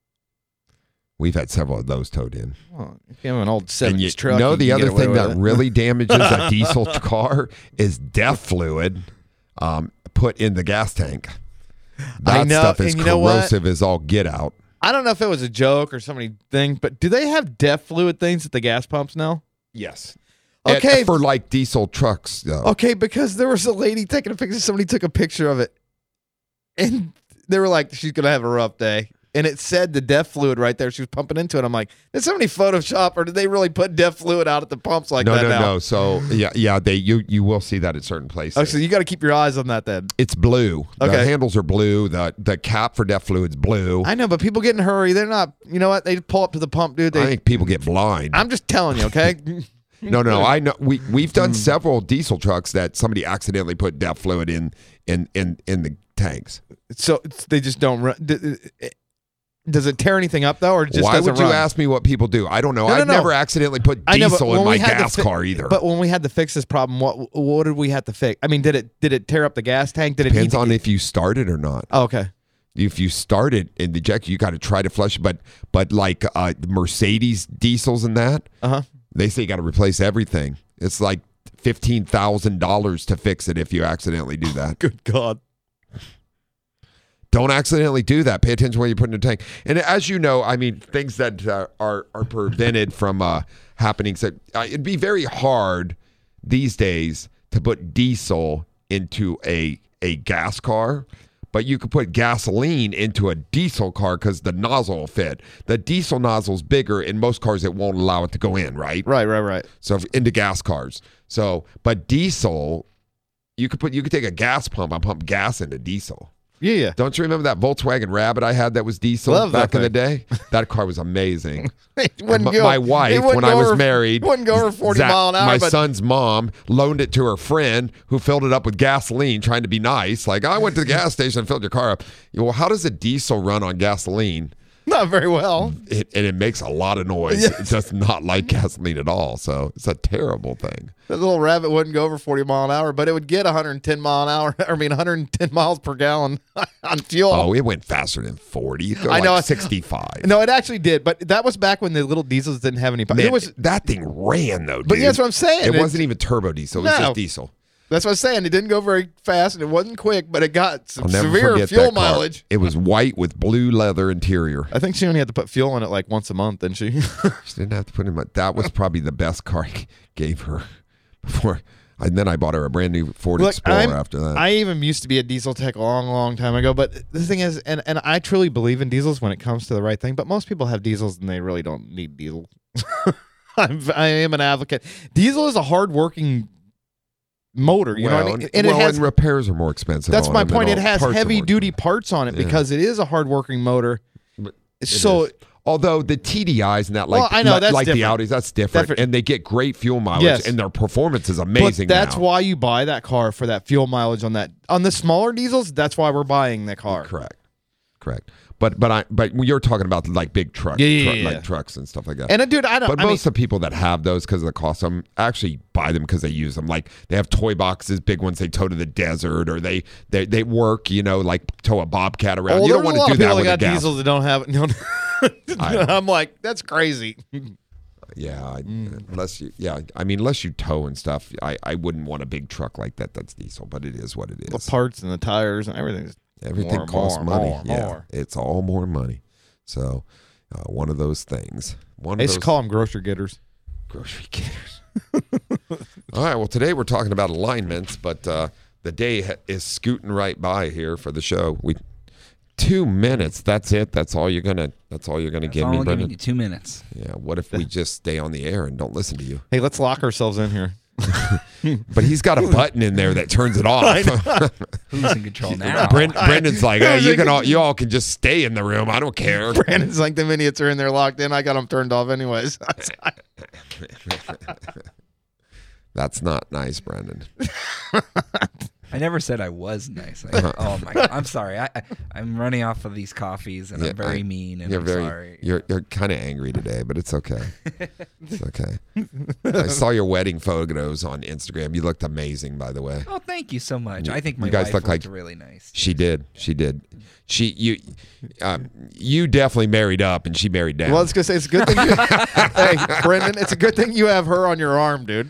We've had several of those towed in. a, well, if you have an old And seventies you truck, know you the can other get away thing with that it. really damages a diesel car is DEF fluid um, put in the gas tank. That I know, stuff is and you know what? corrosive as all get out. I don't know if it was a joke or somebody thing, but do they have DEF fluid things at the gas pumps now? Yes. Okay. And for like diesel trucks, though. Okay, because there was a lady taking a picture. Somebody took a picture of it, and they were like, "She's gonna have a rough day." And it said the DEF fluid right there. She was pumping into it. I'm like, did somebody Photoshop or did they really put DEF fluid out at the pumps like no, that no, now? no. So yeah, yeah, they you you will see that at certain places. Oh, so you got to keep your eyes on that then. It's blue. The Okay. handles are blue. The the cap for DEF fluid's blue. I know, but people get in a hurry. They're not. You know what? They pull up to the pump, dude. They, I think people get blind. I'm just telling you, okay? No, no, I know. We we've Mm. done several diesel trucks that somebody accidentally put DEF fluid in in in in the tanks. So it's, they just don't run. d- Does it tear anything up though, or it just Why doesn't would you run? ask me what people do? I don't know. No, no, I've no. never accidentally put I know, but diesel in when my we had to gas fi- car either. But when we had to fix this problem, what what did we have to fix? I mean, did it did it tear up the gas tank? Did it Depends need to- on if you start it or not. Oh, okay. If you start it in the ejector, you got to try to flush. But but like uh, Mercedes diesels and that, Uh huh. they say you got to replace everything. It's like fifteen thousand dollars to fix it if you accidentally do that. Good God. Don't accidentally do that. Pay attention when you put in the tank. And as you know, I mean, things that uh, are are prevented from uh, happening. So uh, it'd be very hard these days to put diesel into a a gas car, but you could put gasoline into a diesel car because the nozzle will fit. The diesel nozzle's bigger. In most cars, it won't allow it to go in. Right. Right. Right. Right. So if- into gas cars. So, but diesel, you could put you could take a gas pump and pump gas into diesel. Yeah. Yeah. Don't you remember that Volkswagen Rabbit I had that was diesel Love that back in the thing. day? That car was amazing. It wouldn't my, go- my it wife, wouldn't when I go was over- married, it wouldn't go over forty Zach, mile an hour, my but- son's mom loaned it to her friend who filled it up with gasoline, trying to be nice. Like, I went to the gas station and filled your car up. Well, how does a diesel run on gasoline? Not very well. It, and it makes a lot of noise. Yes. It does not like gasoline at all. So it's a terrible thing. That little Rabbit wouldn't go over forty mile an hour, but it would get one hundred ten mile an hour. I mean, one hundred ten miles per gallon on fuel. Oh, it went faster than forty. It'd go I like know. sixty-five. No, it actually did, but that was back when the little diesels didn't have any power. Man, It was, that thing ran though, dude. but that's what I'm saying. It It- wasn't even turbo diesel. It was No. just diesel. That's what I'm saying. It didn't go very fast, and it wasn't quick, but it got some I'll never severe forget fuel that car. mileage. It was white with blue leather interior. I think she only had to put fuel in it like once a month, didn't she? She didn't have to put in my. That was probably the best car I gave her before. And then I bought her a brand new Ford Look, Explorer I'm- after that. I even used to be a diesel tech a long, long time ago. But the thing is, and, and I truly believe in diesels when it comes to the right thing. But most people have diesels and they really don't need diesel. I'm, I am an advocate. Diesel is a hard-working motor. You know well, what I mean? and, And well, it has. and repairs are more expensive. That's on my them, and point. It all has parts are more heavy-duty expensive. parts on it Yeah. because it is a hard-working motor. But it So. is. Although the T D Is and that, like, Well, I know, like, that's like the different. Audis, that's different. Different. And they get great fuel mileage, Yes. and their performance is amazing. But that's now. why you buy that car, for that fuel mileage on that. On the smaller diesels, that's why we're buying the car. Correct. Correct. But but I but you're talking about like big trucks, Yeah, yeah, truck- yeah, like yeah. trucks and stuff like that. And uh, dude, I don't. But I mean, most of the people that have those because of the cost of them actually buy them because they use them. Like they have toy boxes, big ones they tow to the desert, or they they, they work, you know, like tow a Bobcat around. oh, you don't there's want a lot to of do people that with that a got gas. diesels that don't have it. I know. I'm like, that's crazy. Yeah, I, Mm. unless you, yeah, I mean, unless you tow and stuff, I, I wouldn't want a big truck like that. That's diesel, but it is what it The is. parts and the tires and everything. Everything more, costs more, money. more, yeah, more. it's all more money. So, uh, one of those things. One I of used to those call them grocery getters. grocery getters. All right. Well, today we're talking about alignments, but uh, the day ha- is scooting right by here for the show. We two minutes. That's it. That's all you're gonna. That's all you're gonna That's give all me, I'm giving Brendan. you two minutes. Yeah. What if we just stay on the air and don't listen to you? Hey, let's lock ourselves in here. But he's got a button in there that turns it off. Who's in control now? Brent, Brendan's like, hey, you can all, you all can just stay in the room. I don't care. Brandon's like, the idiots are in there locked in. I got them turned off anyways. That's not nice, Brendan. I never said I was nice. I, oh my God! I'm sorry. I, I I'm running off of these coffees, and Yeah, I'm very I- mean. And You're I'm very, sorry. you're you're kind of angry today, but it's okay. It's okay. I saw your wedding photos on Instagram. You looked amazing, by the way. Oh, thank you so much. I think my You guys wife look looked like- really nice. She did. She did. She you, um, you definitely married up, and she married down. Well, I was gonna say it's a good thing. You, hey, Brendan, it's a good thing you have her on your arm, dude.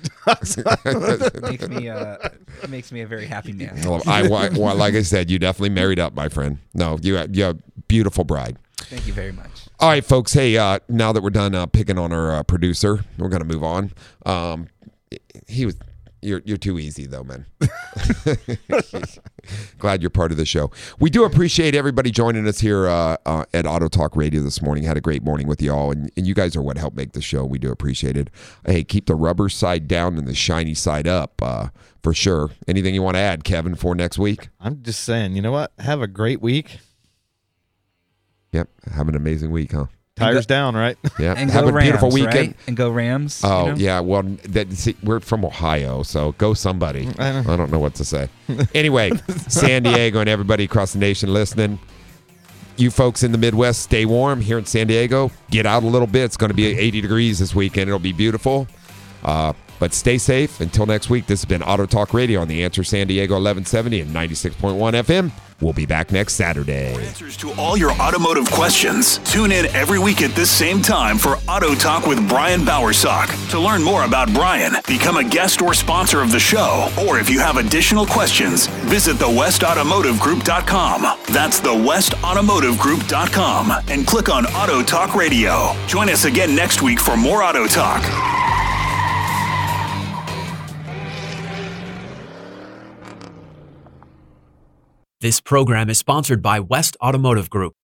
It makes me uh, it makes me a very happy man. Well, I, well, like I said, you definitely married up, my friend. No, you you're a beautiful bride. Thank you very much. All right, folks. Hey, uh, now that we're done uh, picking on our uh, producer, we're gonna move on. Um, he was. You're you're too easy though, man. Glad you're part of the show. We do appreciate everybody joining us here uh, uh, at Auto Talk Radio this morning. Had a great morning with you all, and, and you guys are what helped make the show. We do appreciate it. Hey, keep the rubber side down and the shiny side up uh, for sure. Anything you want to add, Kevin, for next week? I'm just saying, you know what? Have a great week. Yep, have an amazing week, huh? Tires down, right? Yeah, And have go a beautiful Rams, weekend. right? And go Rams. Oh you know? yeah, well, that, see, we're from Ohio, so go somebody. I know. I don't know what to say. Anyway, San Diego and everybody across the nation listening. You folks in the Midwest, stay warm. Here in San Diego, get out a little bit. It's going to be eighty degrees this weekend. It'll be beautiful. Uh, but stay safe. Until next week, this has been Auto Talk Radio on The Answer San Diego eleven seventy and ninety-six point one F M. We'll be back next Saturday. Answers to all your automotive questions. Tune in every week at this same time for Auto Talk with Brian Bowersock. To learn more about Brian, become a guest or sponsor of the show, or if you have additional questions, visit the west automotive group dot com. That's the west automotive group dot com and click on Auto Talk Radio. Join us again next week for more Auto Talk. This program is sponsored by West Automotive Group.